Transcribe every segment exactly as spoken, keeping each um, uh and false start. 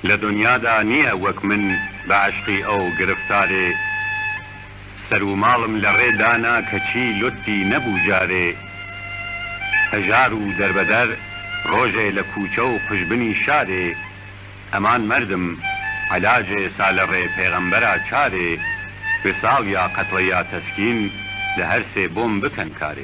لە دنیادا نییە وەک من بە عشقی ئەو گرفتارێ، سەر و ماڵم لە ڕێدانا کەچی لوتی نەبوو جارێ، هەژار و دەربەدەر ڕۆژێ لە کوچە و قژبنی شارێ، ئەمان مردم علاجێ سالەڕێ پێغەمبەرا چارێ، وێساڵ یا قەتڵە یا تەسکین لە هەر سێ بۆم بکەن کارێ.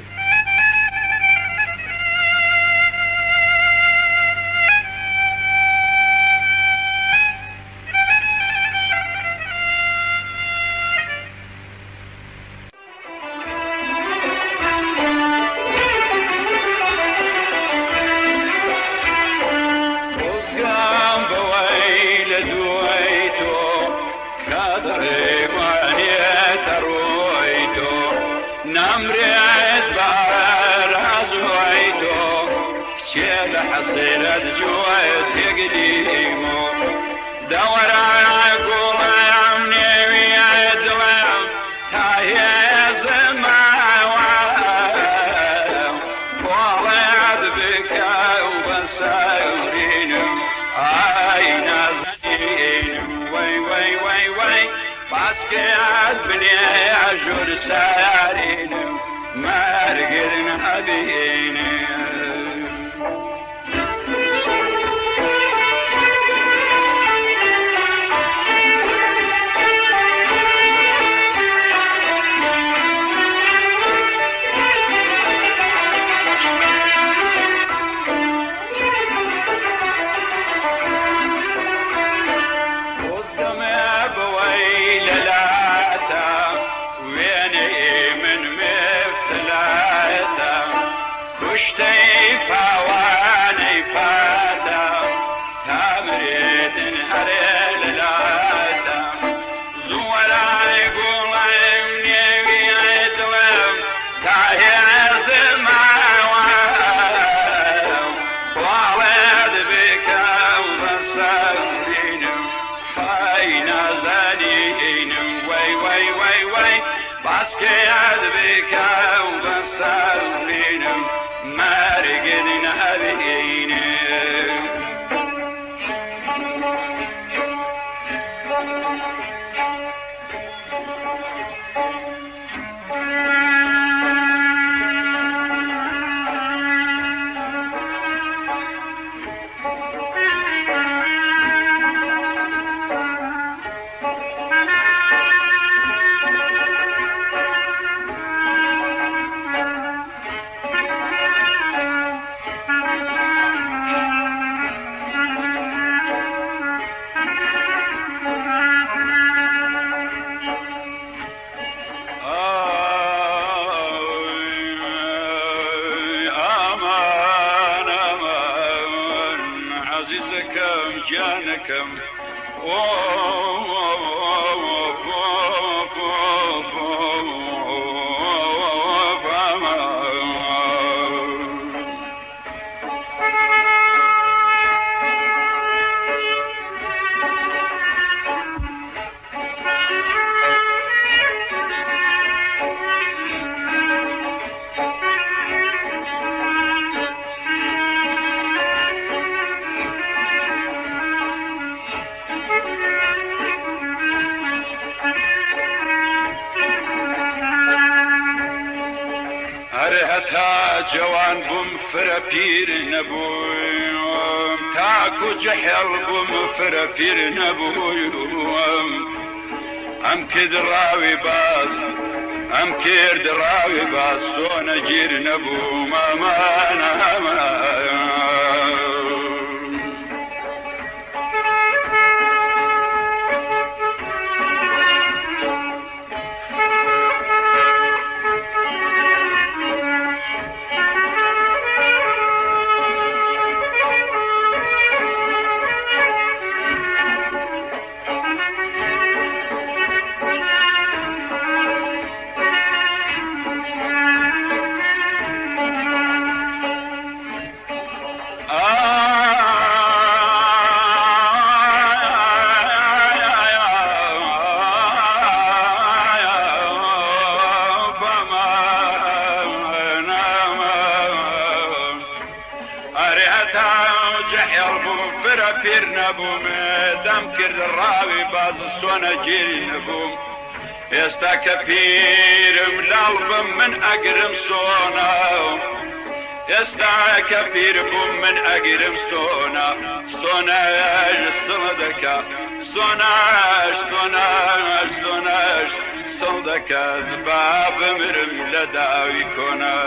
جوان بوم فرە پیر نەبووم، تاکو جەحێڵ بووم فرە پیر نەبووم، ئەم کردڕاوی باز ئەم کردڕاوی باز تۆ نەگیر نەبووم، ئەمان ئەمان فرە پیر نەبووم دەم کرد ڕاوی باز سۆنە گیری نەبووم ئێستا کە پیرم لاڵ بم من ئەگرم سۆنا ئێستا کە پیر بووم من ئەگرم سۆنا سۆنەش سڵ دەکا سۆناش سۆناش سۆناش سڵ دەکات با بمرم لە داوی کۆنا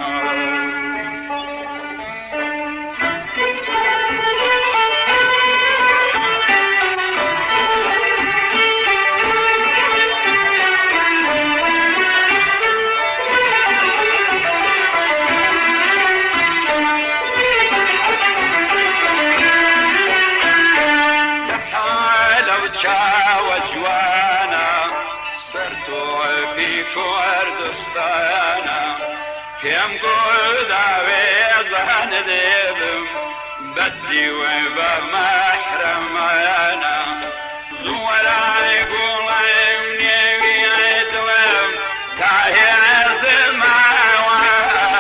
چاوە جوانە سەر تۆپی کوردستانە پێم گوڵداوێزان دێبم بەدیوێ بە مەحرەمانە زووەرای گوڵێم نێوی دڵێم تا هێزماوە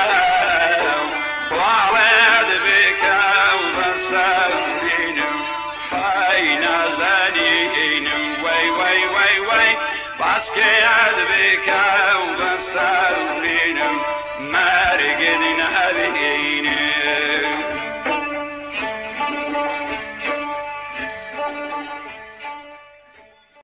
خواڵێت بکەو بەسەر بینم خای نازانی باسكي عذبك